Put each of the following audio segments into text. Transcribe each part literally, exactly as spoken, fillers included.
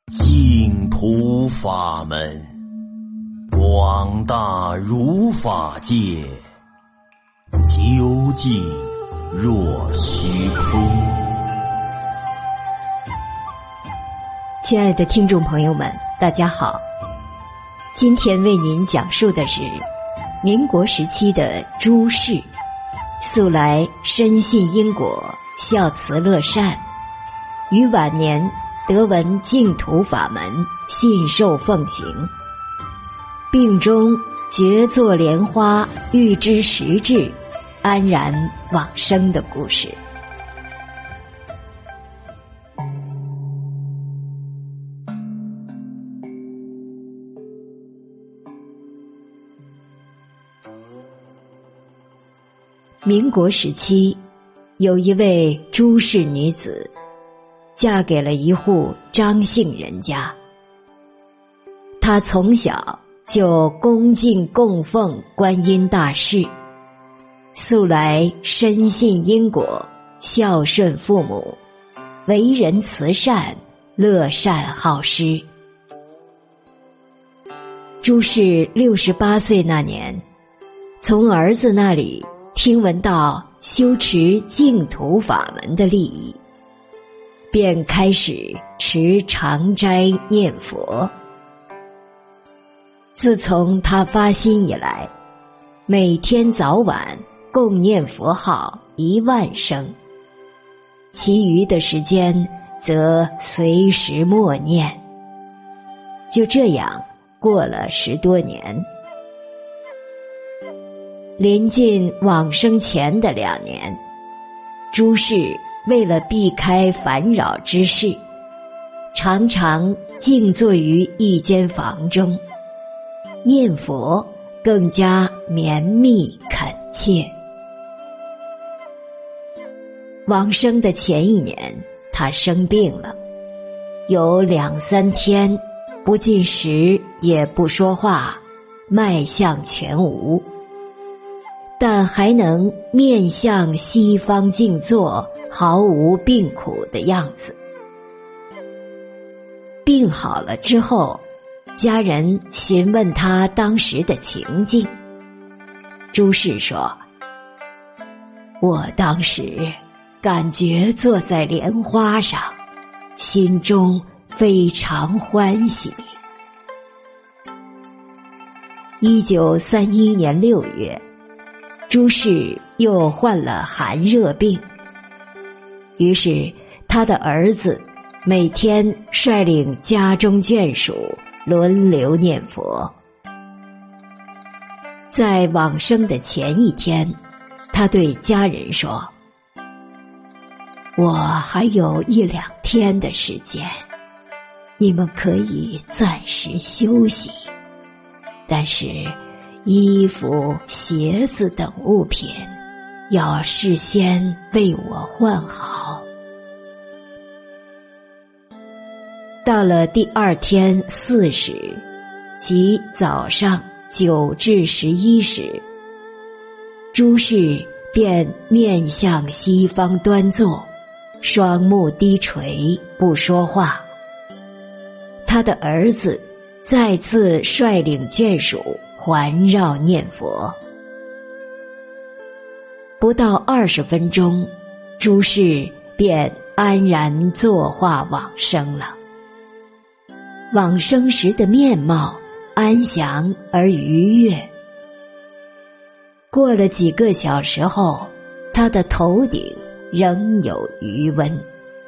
净土法门，广大如法界，究竟若虚空。 亲爱的听众朋友们，大家好，今天为您讲述的是民国时期的朱氏，素来深信因果，孝慈乐善，于晚年得闻净土法门，信受奉行，病中觉作莲花，欲知实质，安然往生的故事。民国时期，有一位朱氏女子，嫁给了一户张姓人家。她从小就恭敬供奉观音大士，素来深信因果，孝顺父母，为人慈善，乐善好施。朱氏六十八岁那年，从儿子那里听闻到修持净土法门的利益，便开始持长斋念佛。自从他发心以来，每天早晚共念佛号一万声，其余的时间则随时默念。就这样过了十多年。临近往生前的两年，朱氏为了避开烦扰之事，常常静坐于一间房中，念佛更加绵密恳切。往生的前一年，他生病了，有两三天不进食也不说话，脉象全无，但还能面向西方静坐，毫无病苦的样子。病好了之后，家人询问他当时的情境。朱氏说：我当时感觉坐在莲花上，心中非常欢喜。一九三一年六月，朱氏又患了寒热病，于是他的儿子每天率领家中眷属轮流念佛。在往生的前一天，他对家人说：我还有一两天的时间，你们可以暂时休息，但是衣服、鞋子等物品要事先为我换好。到了第二天巳时，即早上九至十一时，朱氏便面向西方端坐，双目低垂，不说话。他的儿子再次率领眷属环绕念佛。不到二十分钟，朱氏便安然坐化往生了。往生时的面貌安详而愉悦。过了几个小时后，他的头顶仍有余温。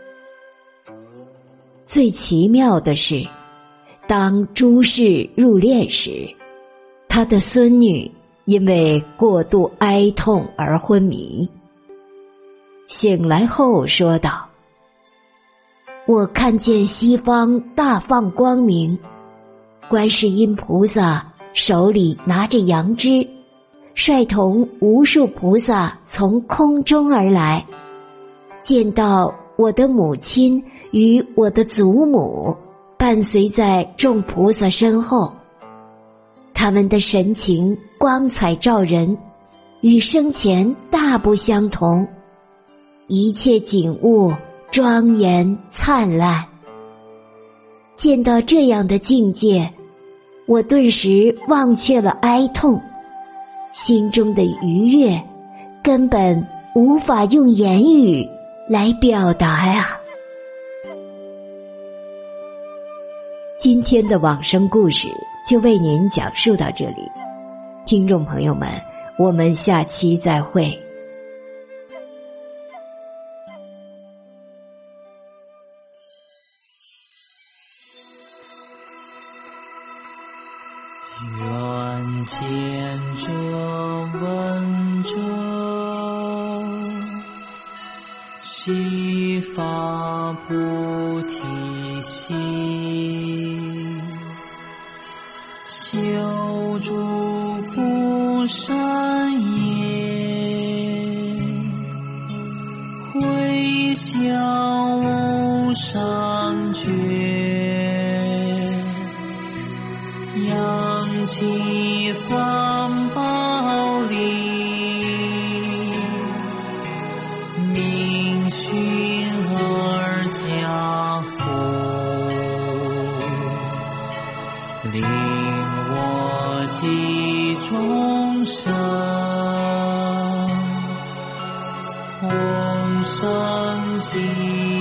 最奇妙的是，当朱氏入殓时，他的孙女因为过度哀痛而昏迷。醒来后说道：我看见西方大放光明，观世音菩萨手里拿着杨枝，率同无数菩萨从空中而来，见到我的母亲与我的祖母伴随在众菩萨身后，他们的神情光彩照人，与生前大不相同，一切景物庄严灿烂。 见到这样的境界，我顿时忘却了哀痛，心中的愉悦根本无法用言语来表达呀。今天的往生故事就为您讲述到这里，听众朋友们，我们下期再会。 愿见者闻者，悉发菩提心，修诸福善业，回向无上觉，扬起三宝力，明熏而加福，令我及众生同生极